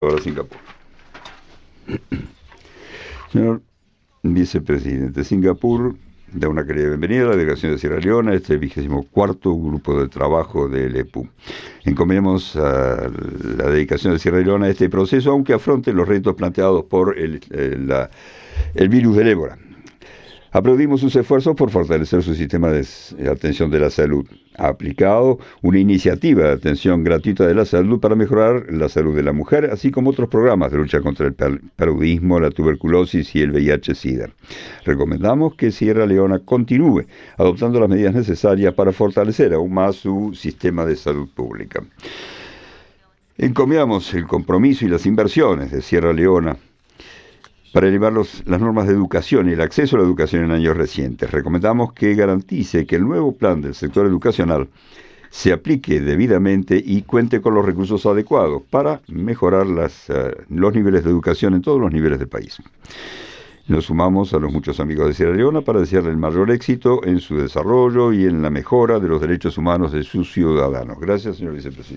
Ahora Singapur. Señor vicepresidente, Singapur da una querida bienvenida a la delegación de Sierra Leona, este 24º grupo de trabajo del EPU. Encomendamos a la dedicación de Sierra Leona a este proceso, aunque afronte los retos planteados por el virus del ébola. Aplaudimos sus esfuerzos por fortalecer su sistema de atención de la salud. Ha aplicado una iniciativa de atención gratuita de la salud para mejorar la salud de la mujer, así como otros programas de lucha contra el paludismo, la tuberculosis y el VIH-Sida. Recomendamos que Sierra Leona continúe adoptando las medidas necesarias para fortalecer aún más su sistema de salud pública. Encomiamos el compromiso y las inversiones de Sierra Leona para elevar las normas de educación y el acceso a la educación en años recientes. Recomendamos que garantice que el nuevo plan del sector educacional se aplique debidamente y cuente con los recursos adecuados para mejorar los niveles de educación en todos los niveles del país. Nos sumamos a los muchos amigos de Sierra Leona para desearle el mayor éxito en su desarrollo y en la mejora de los derechos humanos de sus ciudadanos. Gracias, señor vicepresidente.